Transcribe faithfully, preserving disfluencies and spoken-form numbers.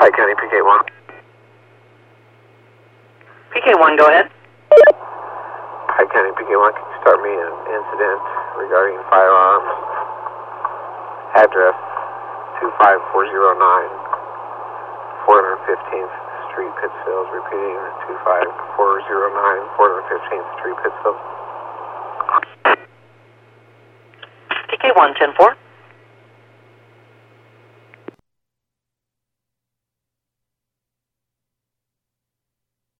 Pike County P K one. P K one, go ahead. Pike County P K one, can you start me an incident regarding firearms? Address two five four zero nine, four hundred fifteenth Street, Pittsfield. Repeating, two five four zero nine, four hundred fifteenth Street, Pittsfield. P K one, ten four.